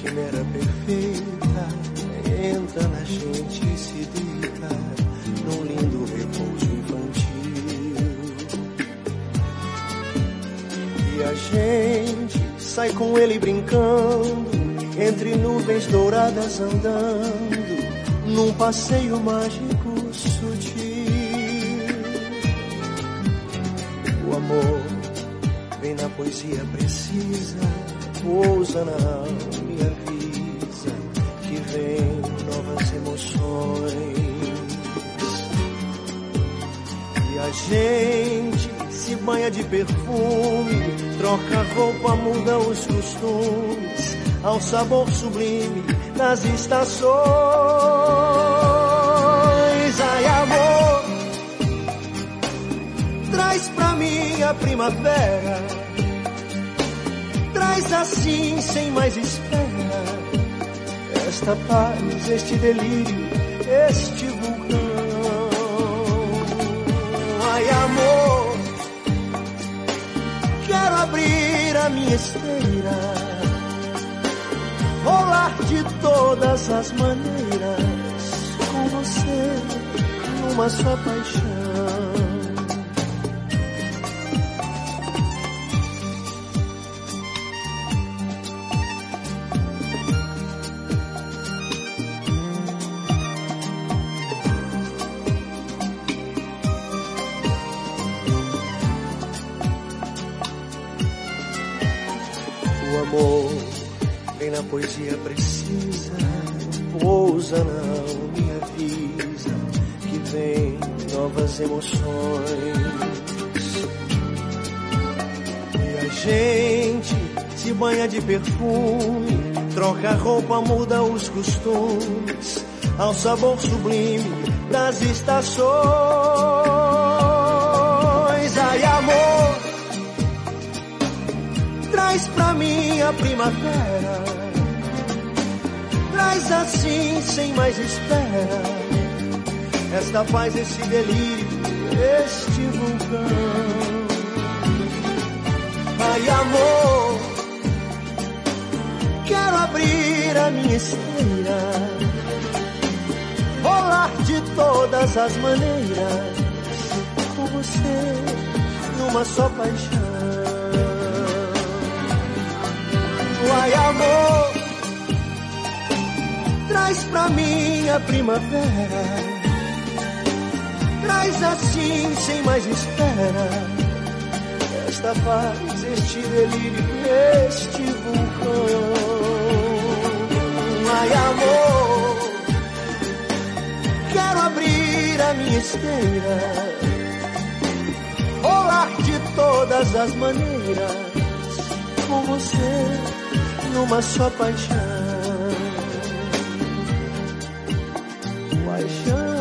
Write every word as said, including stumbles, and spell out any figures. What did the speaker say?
quimera perfeita entra na gente e se deita num lindo repouso infantil. E a gente sai com ele brincando, entre nuvens douradas andando, num passeio mágico sutil. O amor vem na poesia precisa, pousa na alma e avisa que vem novas emoções. E a gente se banha de perfume, troca roupa, muda os costumes, ao sabor sublime das estações. Ai, amor, traz pra mim a primavera, traz assim sem mais espera esta paz, este delírio, este vulcão. Ai, amor, quero abrir a minha esteira, rolar de todas as maneiras com você numa só paixão. O amor vem na poesia precisa, pousa na alma e avisa que vem novas emoções. E a gente se banha de perfume, troca roupa, muda os costumes, ao sabor sublime das estações. Ai, amor, traz pra mim a primavera, traz assim sem mais espera esta paz, esse delírio, este vulcão. Ai, amor, quero abrir a minha esteira, rolar de todas as maneiras com você numa só paixão. Ai, amor, traz pra mim a primavera, traz assim sem mais espera esta paz, este delírio, este vulcão. Ai, amor, quero abrir a minha esteira, rolar de todas as maneiras com você numa só paixão. Paixão.